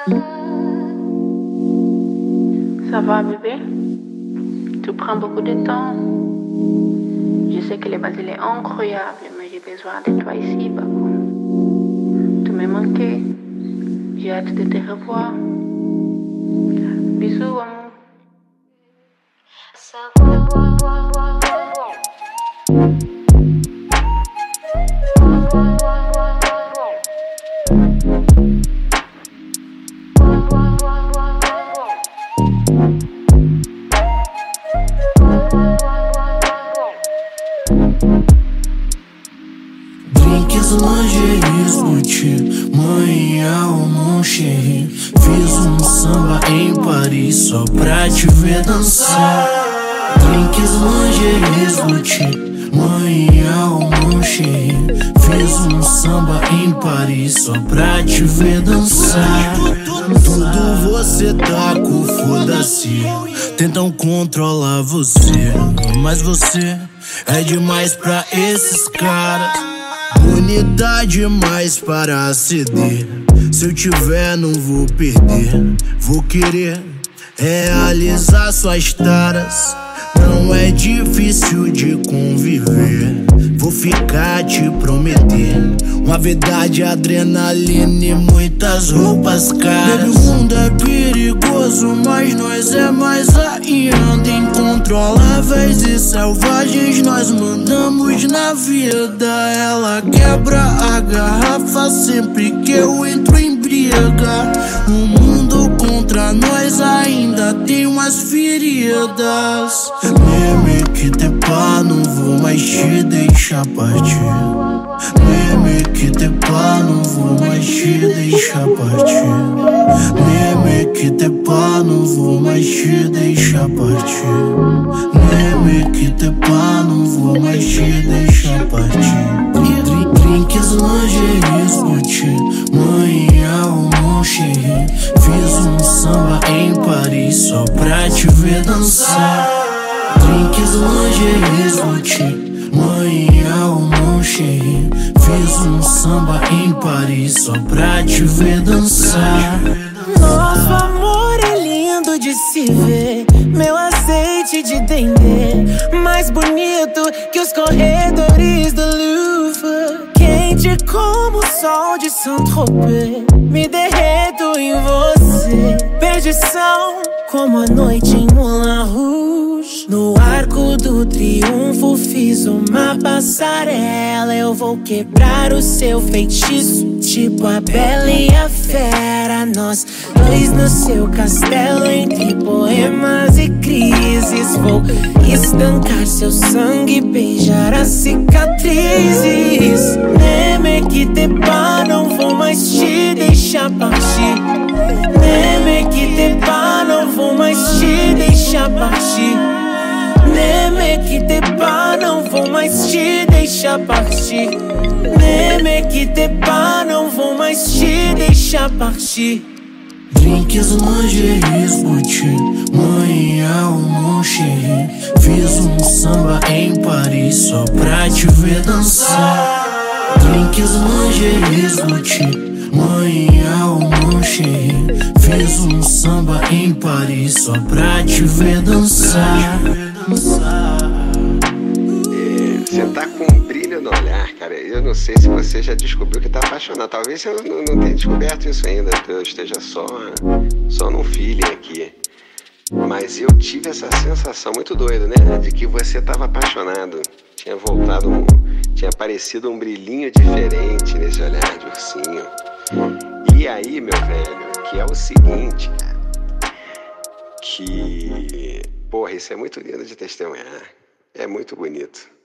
Ça va, bébé? Tu prends beaucoup de temps. Je sais que le Basile est incroyable, mais j'ai besoin de toi ici, Bakou. Tu m'as manqué. J'ai hâte de te revoir. Bisous, amour. Drinks, lingeries, boutique, manhã, mon chéri. Fiz samba em Paris só pra te ver dançar. Drinks, lingeries, boutique, manhã, mon chéri. Fiz samba em Paris só pra te ver dançar. Tudo você tá com foda-se. Tentam controlar você, mas você é demais pra esses caras. Bonita demais para ceder. Se eu tiver, não vou perder. Vou querer realizar suas taras. Não é difícil de conviver. Vou ficar te prometer uma verdade, adrenalina e muitas roupas caras. Baby, o mundo é perigoso, mas nós é mais ainda. Incontroláveis e selvagens, nós mandamos na vida. Ela quebra a garrafa sempre que eu entro em briga. O mundo contra nós ainda tem umas feridas. Me quitte pas, não vou mais te deixar partir. Me quitte pas, não vou mais te deixar partir. Me quitte pas, não vou mais te deixar partir. Me quitte pas, não vou mais te deixar partir. Drinks, lingeries, boutique, manhã, mon chéri. Fiz samba em Paris só pra te ver dançar. Drinks, lingeries, boutique, manhã, mon chéri. Fiz samba em Paris só pra te ver dançar. Nosso amor é lindo de se ver. Meu azeite de dendê, mais bonito que os corredores do Louvre. Quente como o sol de Saint-Tropez. Me derreto em você. Perdição como a noite em Moulin Rouge. No Arco do Triunfo fiz uma passarela. Eu vou quebrar o seu feitiço, tipo a Bela e a Fera. Nós dois no seu castelo, entre poemas e crises. Vou estancar seu sangue, beijar as cicatrizes. Ne me quitte pas, não vou mais te deixar partir. Ne me quitte pas, não vou mais te deixar partir. Ne me quitte pas, não vou mais te deixar partir. Ne me quitte pas, não vou mais te deixar partir. Drinks, lingeries, boutique, manhã, mon chéri. Fiz samba em Paris só pra te ver dançar. Drinks, lingeries, boutique, manhã, mon chéri. Fiz samba em Paris só pra te ver dançar. Você tá com um brilho no olhar, cara. Eu não sei se você já descobriu que tá apaixonado. Talvez eu não tenha descoberto isso ainda. Eu esteja só num feeling aqui. Mas eu tive essa sensação muito doida, né? De que você tava apaixonado. Tinha aparecido um brilhinho diferente nesse olhar de ursinho. E aí, meu velho, que é o seguinte, cara. Porra, isso é muito lindo de testemunhar. É muito bonito.